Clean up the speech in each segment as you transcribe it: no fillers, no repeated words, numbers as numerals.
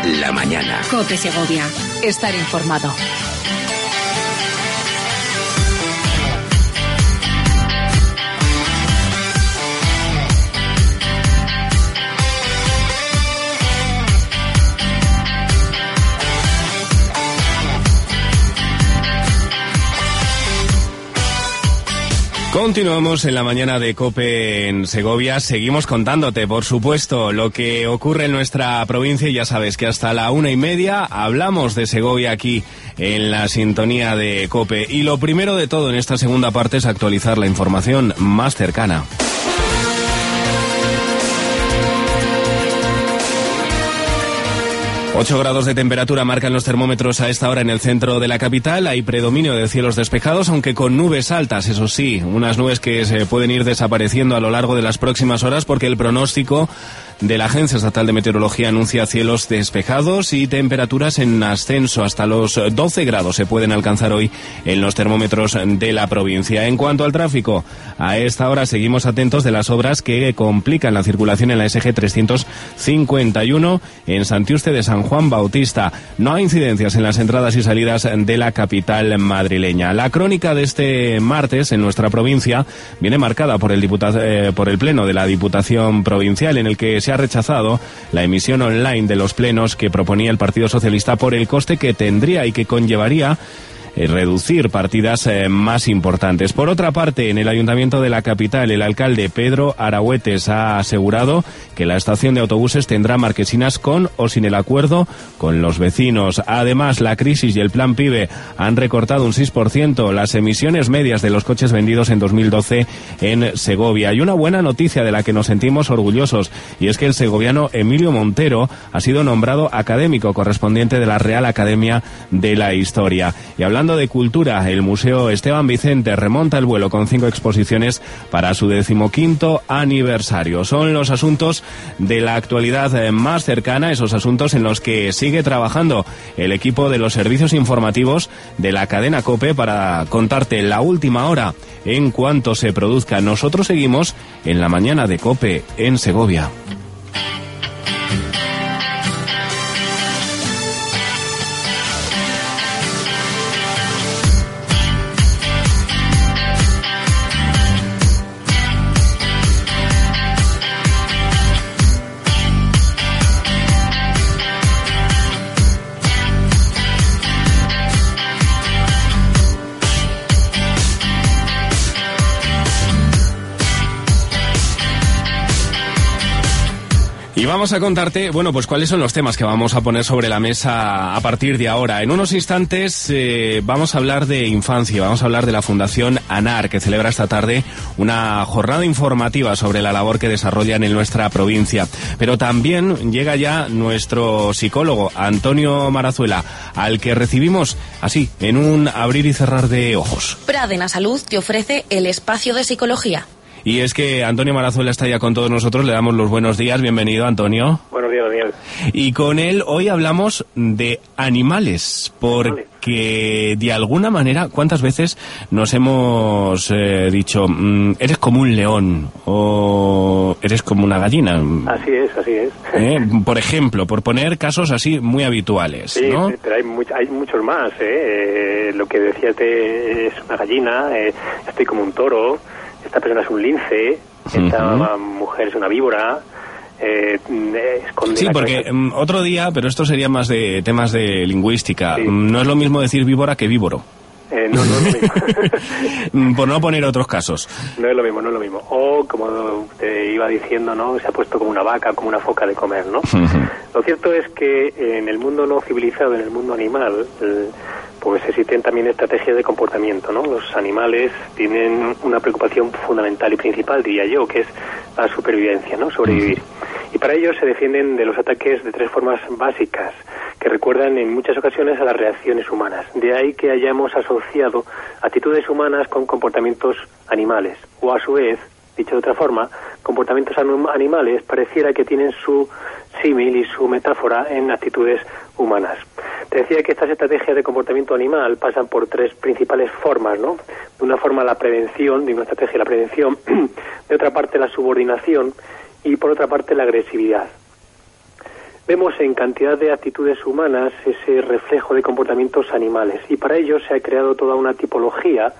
la mañana. COPE Segovia. Estar informado. Continuamos en la mañana de COPE en Segovia. Seguimos contándote, por supuesto, lo que ocurre en nuestra provincia. Y ya sabes que hasta la 1:30 hablamos de Segovia aquí en la sintonía de COPE. Y lo primero de todo en esta segunda parte es actualizar la información más cercana. 8 grados de temperatura marcan los termómetros a esta hora en el centro de la capital. Hay predominio de cielos despejados, aunque con nubes altas, eso sí, unas nubes que se pueden ir desapareciendo a lo largo de las próximas horas porque el pronóstico de la Agencia Estatal de Meteorología anuncia cielos despejados y temperaturas en ascenso. Hasta los 12 grados se pueden alcanzar hoy en los termómetros de la provincia. En cuanto al tráfico, a esta hora seguimos atentos de las obras que complican la circulación en la SG 351 en Santiuste de San Juan Bautista. No hay incidencias en las entradas y salidas de la capital madrileña. La crónica de este martes en nuestra provincia viene marcada por el pleno de la Diputación Provincial, en el que se ha rechazado la emisión online de los plenos que proponía el Partido Socialista por el coste que tendría y que conllevaría reducir partidas más importantes. Por otra parte, en el Ayuntamiento de la capital, el alcalde Pedro Aragüetes ha asegurado que la estación de autobuses tendrá marquesinas con o sin el acuerdo con los vecinos. Además, la crisis y el plan PIBE han recortado un 6% las emisiones medias de los coches vendidos en 2012 en Segovia. Y una buena noticia de la que nos sentimos orgullosos, y es que el segoviano Emilio Montero ha sido nombrado académico correspondiente de la Real Academia de la Historia. Y hablando de cultura, el Museo Esteban Vicente remonta el vuelo con 5 exposiciones para su 15º aniversario. Son los asuntos de la actualidad más cercana, esos asuntos en los que sigue trabajando el equipo de los servicios informativos de la cadena COPE para contarte la última hora en cuanto se produzca. Nosotros seguimos en la mañana de COPE en Segovia. Y vamos a contarte, bueno, pues cuáles son los temas que vamos a poner sobre la mesa a partir de ahora. En unos instantes vamos a hablar de infancia, vamos a hablar de la Fundación ANAR, que celebra esta tarde una jornada informativa sobre la labor que desarrollan en nuestra provincia. Pero también llega ya nuestro psicólogo, Antonio Marazuela, al que recibimos así, en un abrir y cerrar de ojos. Pradena Salud te ofrece el espacio de psicología. Y es que Antonio Marazuela está ya con todos nosotros, le damos los buenos días, bienvenido Antonio. Buenos días, Daniel. Y con él hoy hablamos de animales, porque de alguna manera, ¿cuántas veces nos hemos dicho, eres como un león o eres como una gallina? Así es, así es. Por ejemplo, por poner casos así muy habituales, sí, ¿no? Sí, pero hay muchos más, Lo que decías es una gallina, estoy como un toro. Esta persona es un lince, esta mujer es una víbora, esconde. Sí, porque otro día, pero esto sería más de temas de lingüística, sí. No es lo mismo decir víbora que víboro. No es lo mismo. Por no poner otros casos. No es lo mismo. O, como te iba diciendo, ¿no? Se ha puesto como una vaca, como una foca de comer, ¿no? Lo cierto es que en el mundo no civilizado, en el mundo animal, pues existen también estrategias de comportamiento, ¿no? Los animales tienen una preocupación fundamental y principal, diría yo, que es la supervivencia, ¿no? Sobrevivir. Y para ello se defienden de los ataques de 3 formas básicas, que recuerdan en muchas ocasiones a las reacciones humanas. De ahí que hayamos asociado actitudes humanas con comportamientos animales. O a su vez, dicho de otra forma, comportamientos animales pareciera que tienen su símil y su metáfora en actitudes humanas. Te decía que estas estrategias de comportamiento animal pasan por 3 principales formas, ¿no? De una forma la prevención, de una estrategia la prevención, de otra parte la subordinación y por otra parte la agresividad. vemos en cantidad de actitudes humanas ese reflejo de comportamientos animales, y para ello se ha creado toda una tipología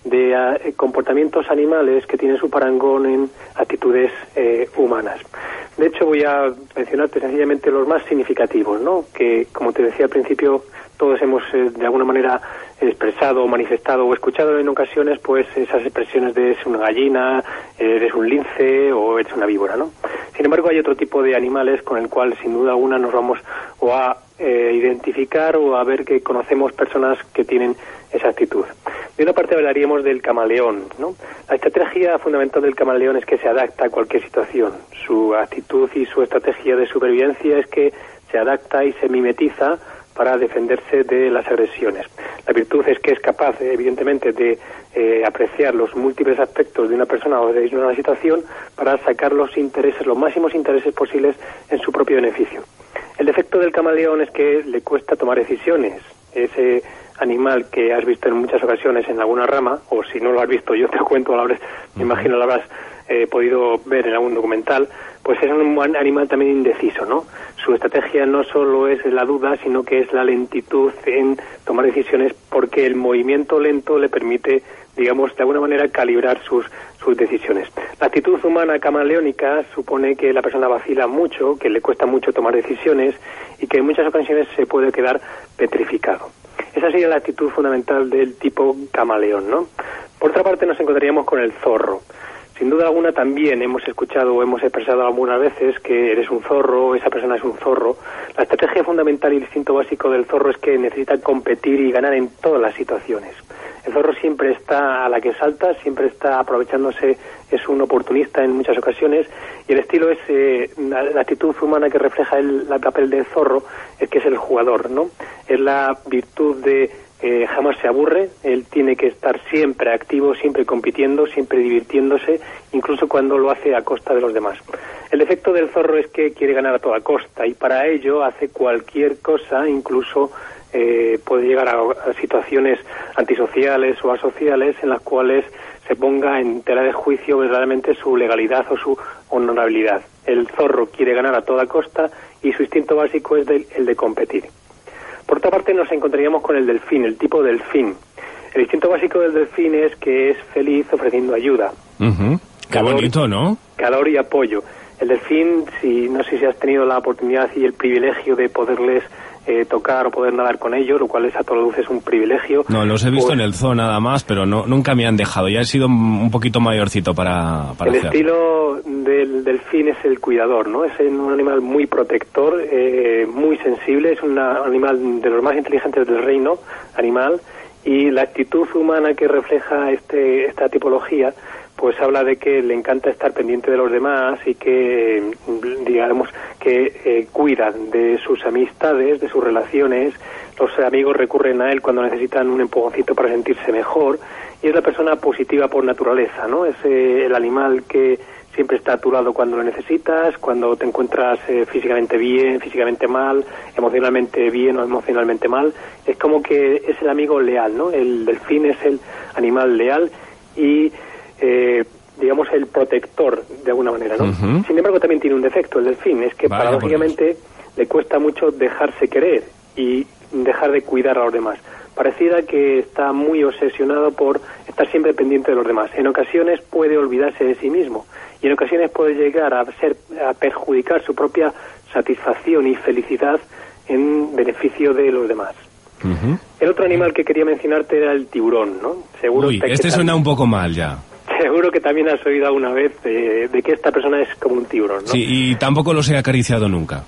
de comportamientos animales que tienen su parangón en actitudes humanas. De hecho, voy a mencionarte sencillamente los más significativos, ¿no? Que, como te decía al principio, todos hemos de alguna manera expresado, manifestado o escuchado en ocasiones pues esas expresiones de eres una gallina, eres un lince o eres una víbora, ¿no? Sin embargo, hay otro tipo de animales con el cual sin duda alguna nos vamos o a identificar o a ver que conocemos personas que tienen esa actitud. De una parte hablaríamos del camaleón, ¿no? La estrategia fundamental del camaleón es que se adapta a cualquier situación. Su actitud y su estrategia de supervivencia es que se adapta y se mimetiza para defenderse de las agresiones. La virtud es que es capaz, evidentemente, de apreciar los múltiples aspectos de una persona o de una situación para sacar los intereses, los máximos intereses posibles en su propio beneficio. El defecto del camaleón es que le cuesta tomar decisiones. Ese animal que has visto en muchas ocasiones en alguna rama, o si no lo has visto yo te lo cuento, me imagino lo habrás podido ver en algún documental, pues es un animal también indeciso, ¿no? Su estrategia no solo es la duda, sino que es la lentitud en tomar decisiones, porque el movimiento lento le permite, digamos, de alguna manera calibrar sus decisiones. La actitud humana camaleónica supone que la persona vacila mucho, que le cuesta mucho tomar decisiones y que en muchas ocasiones se puede quedar petrificado. Esa sería la actitud fundamental del tipo camaleón, ¿no? Por otra parte, nos encontraríamos con el zorro. Sin duda alguna también hemos escuchado o hemos expresado algunas veces que eres un zorro, esa persona es un zorro. La estrategia fundamental y el instinto básico del zorro es que necesita competir y ganar en todas las situaciones. El zorro siempre está a la que salta, siempre está aprovechándose, es un oportunista en muchas ocasiones, y el estilo es, la actitud humana que refleja el papel del zorro, es que es el jugador, ¿no? Es la virtud de jamás se aburre, él tiene que estar siempre activo, siempre compitiendo, siempre divirtiéndose, incluso cuando lo hace a costa de los demás. El defecto del zorro es que quiere ganar a toda costa y para ello hace cualquier cosa, incluso puede llegar a situaciones antisociales o asociales en las cuales se ponga en tela de juicio verdaderamente su legalidad o su honorabilidad. El zorro quiere ganar a toda costa y su instinto básico es el de competir. Por otra parte, nos encontraríamos con el delfín, el tipo delfín. El instinto básico del delfín es que es feliz ofreciendo ayuda. Qué bonito, ¿no? Calor y apoyo. El delfín, no sé si has tenido la oportunidad y el privilegio de poderles tocar o poder nadar con ellos, lo cual es a todas luces un privilegio. No, los he visto en el zoo nada más, pero nunca me han dejado. Ya he sido un poquito mayorcito para el hacer. Estilo del delfín es el cuidador, ¿no? Es un animal muy protector, muy sensible, es un animal de los más inteligentes del reino animal, y la actitud humana que refleja esta tipología pues habla de que le encanta estar pendiente de los demás y que, digamos, que cuidan de sus amistades, de sus relaciones. Los amigos recurren a él cuando necesitan un empujoncito para sentirse mejor, y es la persona positiva por naturaleza, ¿no? Es el animal que siempre está a tu lado cuando lo necesitas, cuando te encuentras físicamente bien, físicamente mal, emocionalmente bien o emocionalmente mal. Es como que es el amigo leal, ¿no? El delfín es el animal leal y digamos el protector de alguna manera, ¿no? Sin embargo, también tiene un defecto el delfín, es que paradójicamente le cuesta mucho dejarse querer y dejar de cuidar a los demás. Pareciera que está muy obsesionado por estar siempre pendiente de los demás. En ocasiones puede olvidarse de sí mismo y en ocasiones puede llegar a perjudicar su propia satisfacción y felicidad en beneficio de los demás. El otro animal que quería mencionarte era el tiburón, ¿no? Seguro este suena un poco mal ya. Seguro que también has oído alguna vez de que esta persona es como un tiburón, ¿no? Sí, y tampoco los he acariciado nunca.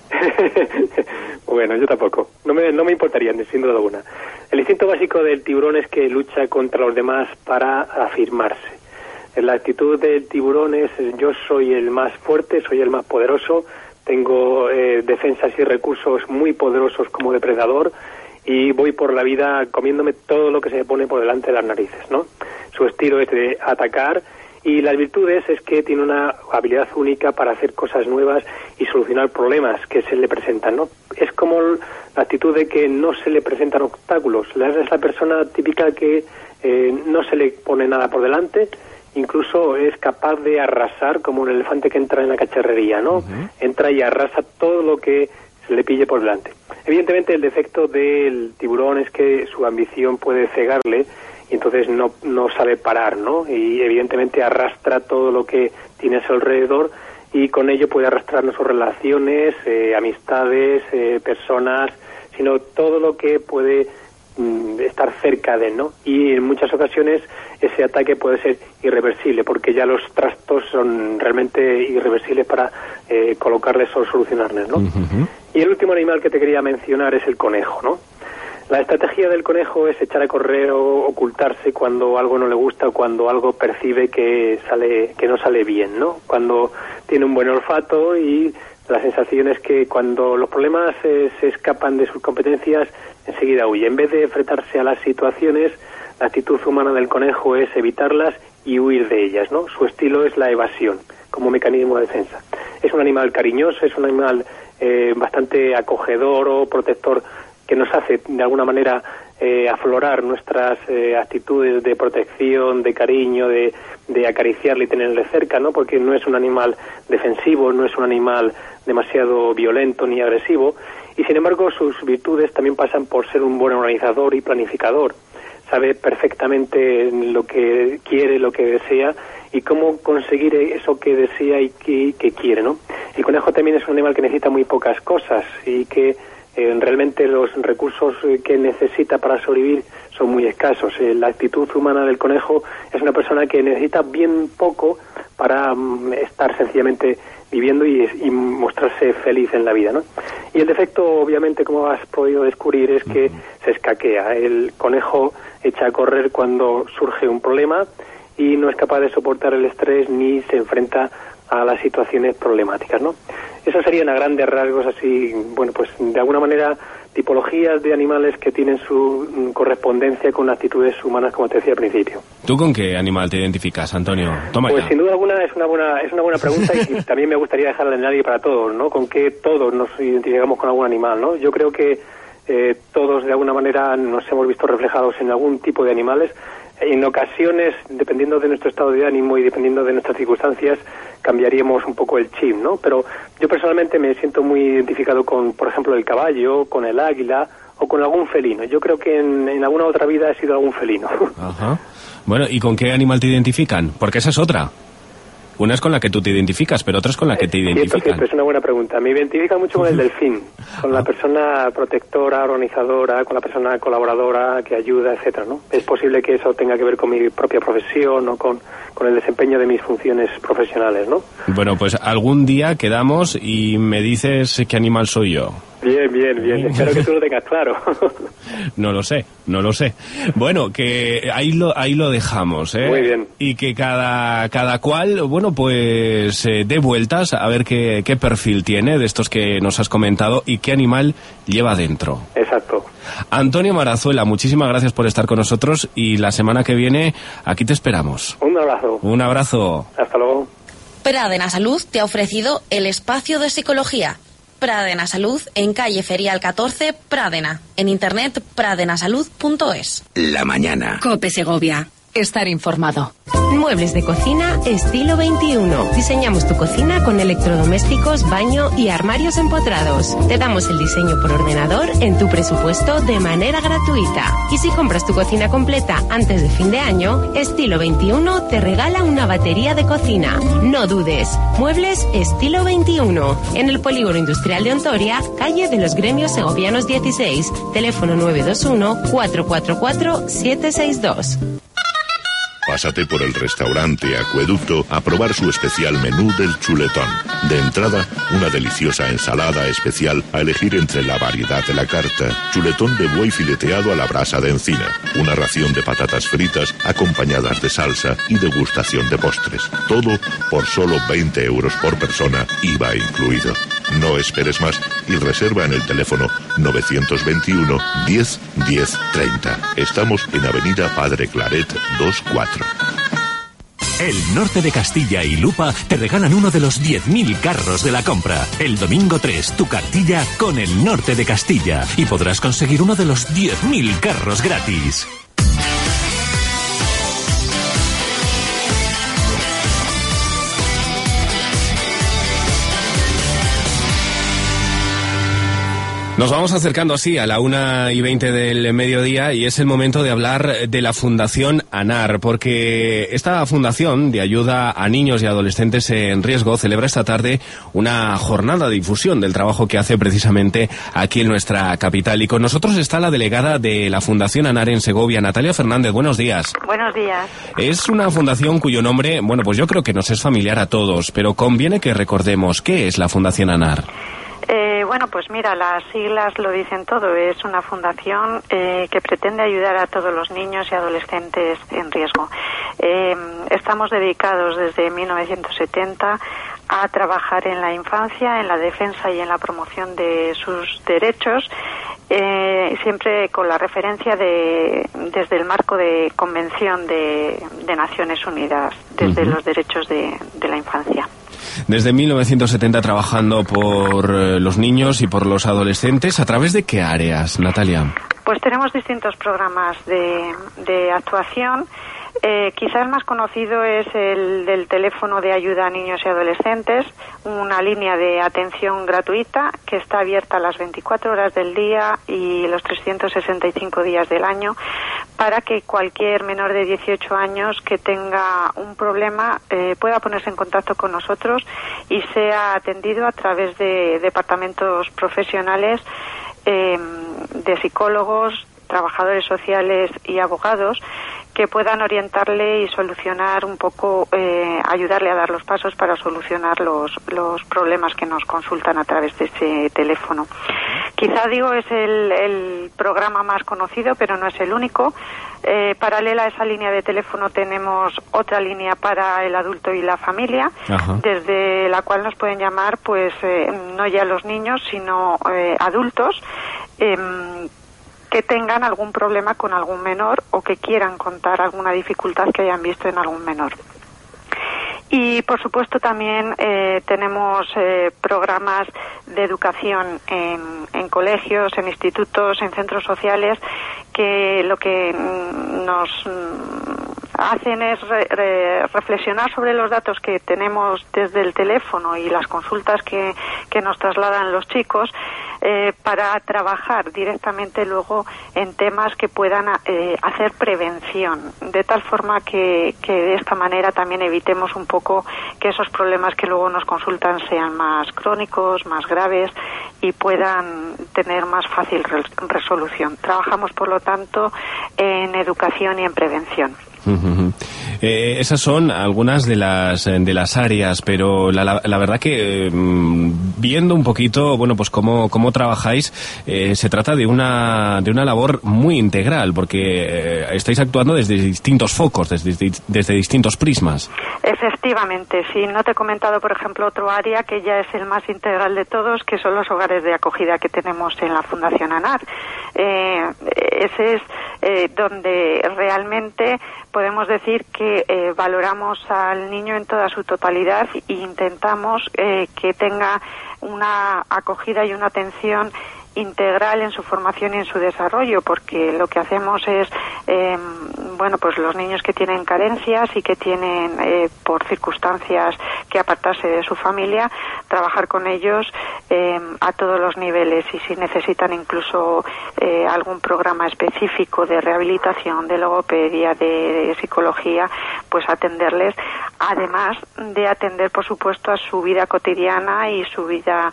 Bueno, yo tampoco. No me importaría, sin duda alguna. El instinto básico del tiburón es que lucha contra los demás para afirmarse. La actitud del tiburón es yo soy el más fuerte, soy el más poderoso, tengo defensas y recursos muy poderosos como depredador y voy por la vida comiéndome todo lo que se me pone por delante de las narices, ¿no? Su estilo es de atacar y las virtudes es que tiene una habilidad única para hacer cosas nuevas y solucionar problemas que se le presentan, ¿no? Es como la actitud de que no se le presentan obstáculos. Es la persona típica que no se le pone nada por delante, incluso es capaz de arrasar como un elefante que entra en la cacharrería, ¿no? Entra y arrasa todo lo que le pille por delante. Evidentemente el defecto del tiburón es que su ambición puede cegarle y entonces no sabe parar, ¿no? Y evidentemente arrastra todo lo que tiene a su alrededor y con ello puede arrastrar no solo relaciones, amistades, personas, sino todo lo que puede estar cerca de él, ¿no? Y en muchas ocasiones ese ataque puede ser irreversible, porque ya los trastos son realmente irreversibles para colocarles o solucionarles, ¿no? Uh-huh. Y el último animal que te quería mencionar es el conejo, ¿no? La estrategia del conejo es echar a correr o ocultarse cuando algo no le gusta o cuando algo percibe que no sale bien, ¿no? Cuando tiene un buen olfato y la sensación es que cuando los problemas se escapan de sus competencias, enseguida huye. En vez de enfrentarse a las situaciones, la actitud humana del conejo es evitarlas y huir de ellas, ¿no? Su estilo es la evasión como mecanismo de defensa. Es un animal cariñoso, es un animal bastante acogedor o protector, que nos hace de alguna manera aflorar nuestras actitudes de protección, de cariño, de acariciarle y tenerle cerca, ¿no? Porque no es un animal defensivo, no es un animal demasiado violento ni agresivo, y sin embargo sus virtudes también pasan por ser un buen organizador y planificador. Sabe perfectamente lo que quiere, lo que desea y cómo conseguir eso que desea y que quiere, ¿no? El conejo también es un animal que necesita muy pocas cosas y que realmente los recursos que necesita para sobrevivir son muy escasos. La actitud humana del conejo es una persona que necesita bien poco para estar sencillamente viviendo y mostrarse feliz en la vida, ¿no? Y el defecto, obviamente, como has podido descubrir, es que se escaquea. El conejo echa a correr cuando surge un problema y no es capaz de soportar el estrés ni se enfrenta a las situaciones problemáticas, ¿no? Eso serían a grandes rasgos así, bueno, pues de alguna manera tipologías de animales que tienen su correspondencia con actitudes humanas, como te decía al principio. ¿Tú con qué animal te identificas, Antonio? Toma pues ya. Sin duda alguna es una buena pregunta y también me gustaría dejarla en nadie para todos, ¿no? Con qué todos nos identificamos con algún animal, ¿no? Yo creo que todos de alguna manera nos hemos visto reflejados en algún tipo de animales. En ocasiones, dependiendo de nuestro estado de ánimo y dependiendo de nuestras circunstancias, cambiaríamos un poco el chip, ¿no? Pero yo personalmente me siento muy identificado con, por ejemplo, el caballo, con el águila o con algún felino. Yo creo que en alguna otra vida he sido algún felino. Ajá. Bueno, ¿y con qué animal te identifican? Porque esa es otra. Una es con la que tú te identificas, pero otra es con la que te identifican. Cierto, es una buena pregunta. Me identifica mucho con el delfín, con la persona protectora, organizadora, con la persona colaboradora que ayuda, etcétera, ¿no? Es posible que eso tenga que ver con mi propia profesión o con el desempeño de mis funciones profesionales, ¿no? Bueno, pues algún día quedamos y me dices qué animal soy yo. Bien. Espero que tú lo tengas claro. No lo sé. Bueno, que ahí lo dejamos, ¿eh? Muy bien. Y que cada cual, bueno, pues dé vueltas a ver qué perfil tiene de estos que nos has comentado y qué animal lleva dentro. Exacto. Antonio Marazuela, muchísimas gracias por estar con nosotros y la semana que viene aquí te esperamos. Un abrazo. Un abrazo. Hasta luego. Pradena Salud te ha ofrecido el espacio de psicología. Pradena Salud en calle Ferial 14, Pradena. En internet pradenasalud.es. La mañana. COPE Segovia. Estar informado. Muebles de cocina estilo 21. Diseñamos tu cocina con electrodomésticos, baño y armarios empotrados. Te damos el diseño por ordenador en tu presupuesto de manera gratuita. Y si compras tu cocina completa antes de fin de año, Estilo 21 te regala una batería de cocina. No dudes. Muebles estilo 21. En el Polígono Industrial de Ontoria, calle de los Gremios Segovianos 16. Teléfono 921 444 762. Pásate por el restaurante Acueducto a probar su especial menú del chuletón. De entrada, una deliciosa ensalada especial a elegir entre la variedad de la carta. Chuletón de buey fileteado a la brasa de encina. Una ración de patatas fritas acompañadas de salsa y degustación de postres. Todo por solo 20 euros por persona, IVA incluido. No esperes más y reserva en el teléfono 921 10 10 30. Estamos en Avenida Padre Claret 24. El Norte de Castilla y Lupa te regalan uno de los 10.000 carros de la compra. El domingo 3, tu cartilla con el Norte de Castilla. Y podrás conseguir uno de los 10.000 carros gratis. Nos vamos acercando así a la 1:20 del mediodía y es el momento de hablar de la Fundación ANAR, porque esta fundación de ayuda a niños y adolescentes en riesgo celebra esta tarde una jornada de difusión del trabajo que hace precisamente aquí en nuestra capital. Y con nosotros está la delegada de la Fundación ANAR en Segovia, Natalia Fernández. Buenos días. Buenos días. Es una fundación cuyo nombre, bueno, pues yo creo que nos es familiar a todos, pero conviene que recordemos qué es la Fundación ANAR. Bueno, pues mira, las siglas lo dicen todo. Es una fundación que pretende ayudar a todos los niños y adolescentes en riesgo. Estamos dedicados desde 1970 a trabajar en la infancia, en la defensa y en la promoción de sus derechos, siempre con la referencia desde el marco de Convención de Naciones Unidas, desde los derechos de la infancia. Desde 1970 trabajando por los niños y por los adolescentes. ¿A través de qué áreas, Natalia? Pues tenemos distintos programas de actuación. Quizás el más conocido es el del teléfono de ayuda a niños y adolescentes, una línea de atención gratuita que está abierta las 24 horas del día y los 365 días del año, para que cualquier menor de 18 años que tenga un problema pueda ponerse en contacto con nosotros y sea atendido a través de departamentos profesionales de psicólogos, trabajadores sociales y abogados que puedan orientarle y solucionar un poco, ayudarle a dar los pasos para solucionar los problemas que nos consultan a través de ese teléfono. Quizá digo es el programa más conocido, pero no es el único. Paralela a esa línea de teléfono tenemos otra línea para el adulto y la familia, desde la cual nos pueden llamar, pues no ya los niños, sino adultos que tengan algún problema con algún menor o que quieran contar alguna dificultad que hayan visto en algún menor. Y por supuesto también tenemos programas de educación en colegios, en institutos, en centros sociales, que lo que nos hacen es reflexionar sobre los datos que tenemos desde el teléfono y las consultas que nos trasladan los chicos, para trabajar directamente luego en temas que puedan hacer prevención, de tal forma que de esta manera también evitemos un poco que esos problemas que luego nos consultan sean más crónicos, más graves y puedan tener más fácil resolución. Trabajamos, por lo tanto, en educación y en prevención. Esas son algunas de las áreas, pero la verdad que viendo un poquito, bueno, pues cómo trabajáis, se trata de una labor muy integral, porque estáis actuando desde distintos focos, desde distintos prismas. Efectivamente, sí. No te he comentado, por ejemplo, otro área que ya es el más integral de todos, que son los hogares de acogida que tenemos en la Fundación ANAR. Ese es donde realmente podemos decir que valoramos al niño en toda su totalidad e intentamos que tenga una acogida y una atención integral en su formación y en su desarrollo, porque lo que hacemos es pues los niños que tienen carencias y que tienen por circunstancias que apartarse de su familia, trabajar con ellos a todos los niveles, y si necesitan incluso algún programa específico de rehabilitación, de logopedia, de psicología, pues atenderles, además de atender, por supuesto, a su vida cotidiana y su vida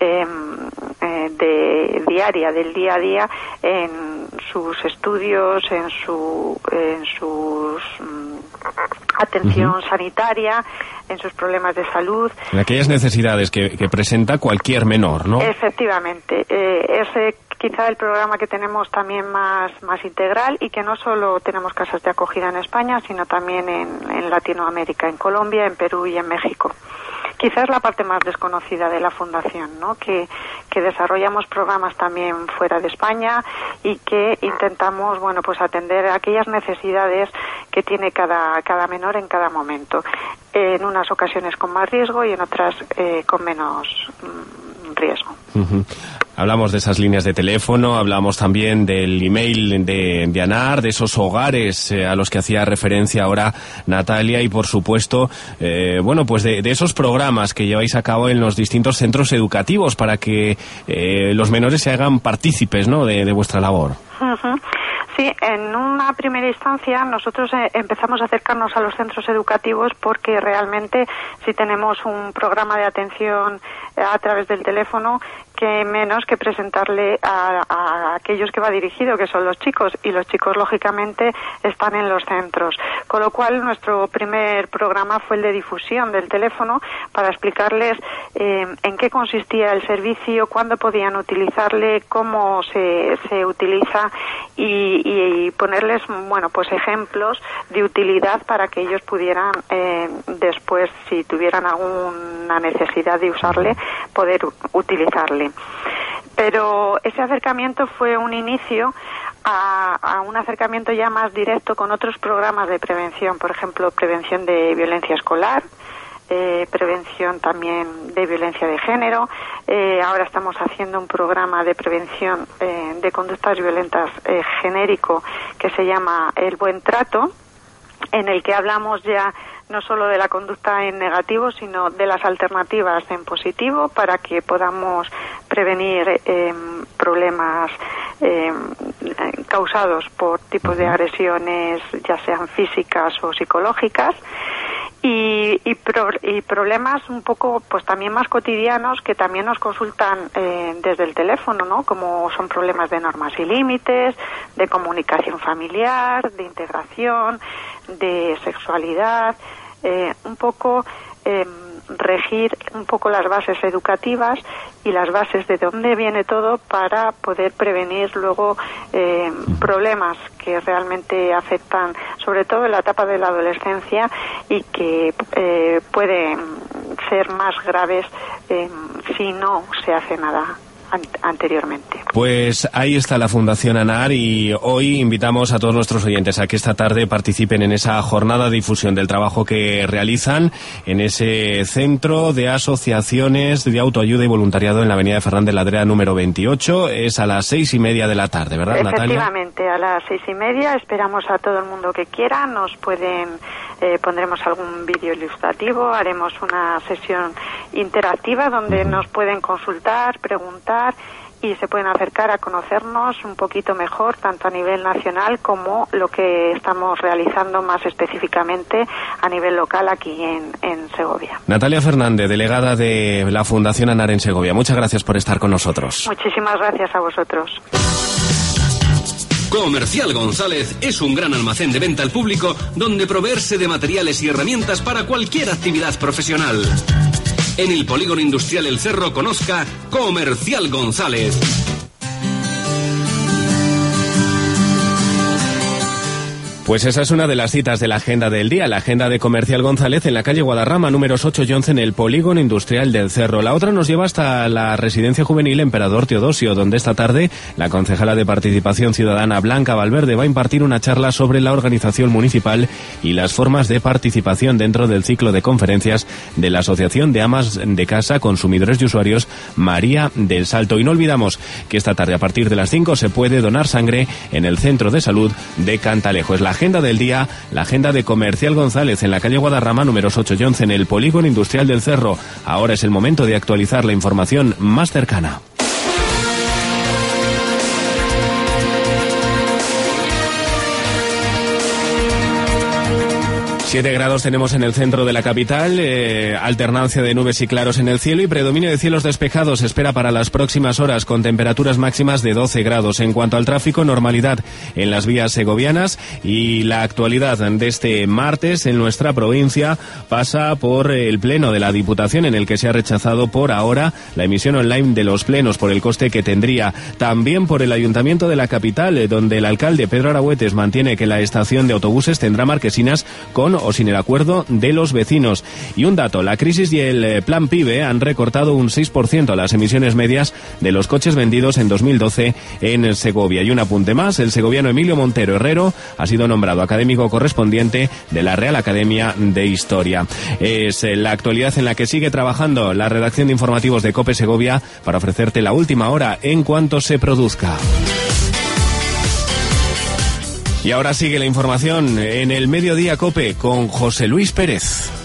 diaria, del día a día, en sus estudios, en sus atención sanitaria, en sus problemas de salud. En aquellas necesidades que presenta cualquier menor, ¿no? Efectivamente. Es quizá el programa que tenemos también más integral, y que no solo tenemos casas de acogida en España, sino también en Latinoamérica, en Colombia, en Perú y en México. Quizás la parte más desconocida de la Fundación, ¿no? Que desarrollamos programas también fuera de España y que intentamos, pues atender aquellas necesidades que tiene cada menor en cada momento. En unas ocasiones con más riesgo y en otras con menos riesgo. Hablamos de esas líneas de teléfono, hablamos también del email de ANAR, de esos hogares a los que hacía referencia ahora Natalia y, por supuesto, pues de esos programas que lleváis a cabo en los distintos centros educativos para que los menores se hagan partícipes, ¿no?, de vuestra labor. Sí, en una primera instancia nosotros empezamos a acercarnos a los centros educativos porque realmente si tenemos un programa de atención a través del teléfono, que menos que presentarle a aquellos que va dirigido, que son los chicos, y los chicos lógicamente están en los centros. Con lo cual nuestro primer programa fue el de difusión del teléfono para explicarles en qué consistía el servicio, cuándo podían utilizarle, cómo se utiliza y ponerles, pues ejemplos de utilidad para que ellos pudieran después, si tuvieran alguna necesidad de usarle, poder utilizarle. Pero ese acercamiento fue un inicio a un acercamiento ya más directo con otros programas de prevención, por ejemplo, prevención de violencia escolar, prevención también de violencia de género. Ahora estamos haciendo un programa de prevención de conductas violentas genérico que se llama El Buen Trato, en el que hablamos ya no solo de la conducta en negativo, sino de las alternativas en positivo para que podamos prevenir problemas causados por tipos de agresiones, ya sean físicas o psicológicas. Y problemas un poco, pues también más cotidianos que también nos consultan desde el teléfono, ¿no? Como son problemas de normas y límites, de comunicación familiar, de integración, de sexualidad, un poco regir un poco las bases educativas y las bases de dónde viene todo para poder prevenir luego problemas que realmente afectan sobre todo en la etapa de la adolescencia y que pueden ser más graves si no se hace nada anteriormente. Pues ahí está la Fundación ANAR y hoy invitamos a todos nuestros oyentes a que esta tarde participen en esa jornada de difusión del trabajo que realizan en ese centro de asociaciones de autoayuda y voluntariado en la avenida de Ferran de la Adrea número 28. Es a las 6:30 de la tarde, ¿verdad, Natalia? Efectivamente, a las 6:30 esperamos a todo el mundo que quiera. Nos pondremos algún vídeo ilustrativo, haremos una sesión interactiva donde nos pueden consultar, preguntar y se pueden acercar a conocernos un poquito mejor, tanto a nivel nacional como lo que estamos realizando más específicamente a nivel local aquí en Segovia. Natalia Fernández, delegada de la Fundación ANAR en Segovia, muchas gracias por estar con nosotros. Muchísimas gracias a vosotros. Comercial González es un gran almacén de venta al público donde proveerse de materiales y herramientas para cualquier actividad profesional. En el Polígono Industrial El Cerro conozca Comercial González. Pues esa es una de las citas de la agenda del día, la agenda de Comercial González en la calle Guadarrama, números 8 y 11 en el Polígono Industrial del Cerro. La otra nos lleva hasta la Residencia Juvenil Emperador Teodosio, donde esta tarde la concejala de Participación Ciudadana Blanca Valverde va a impartir una charla sobre la organización municipal y las formas de participación dentro del ciclo de conferencias de la Asociación de Amas de Casa, Consumidores y Usuarios María del Salto. Y no olvidamos que esta tarde a partir de las 5 se puede donar sangre en el Centro de Salud de Cantalejo. Es la agenda del día, la agenda de Comercial González en la calle Guadarrama, números 8 y 11 en el Polígono Industrial del Cerro. Ahora es el momento de actualizar la información más cercana. 7 grados tenemos en el centro de la capital, alternancia de nubes y claros en el cielo y predominio de cielos despejados se espera para las próximas horas con temperaturas máximas de 12 grados. En cuanto al tráfico, normalidad en las vías segovianas y la actualidad de este martes en nuestra provincia pasa por el pleno de la Diputación en el que se ha rechazado por ahora la emisión online de los plenos por el coste que tendría. También por el Ayuntamiento de la capital, donde el alcalde Pedro Aragüetes mantiene que la estación de autobuses tendrá marquesinas con o sin el acuerdo de los vecinos. Y un dato, la crisis y el plan PIBE han recortado un 6% las emisiones medias de los coches vendidos en 2012 en Segovia. Y un apunte más, el segoviano Emilio Montero Herrero ha sido nombrado académico correspondiente de la Real Academia de Historia. Es la actualidad en la que sigue trabajando la redacción de informativos de COPE Segovia para ofrecerte la última hora en cuanto se produzca. Y ahora sigue la información en el Mediodía COPE con José Luis Pérez.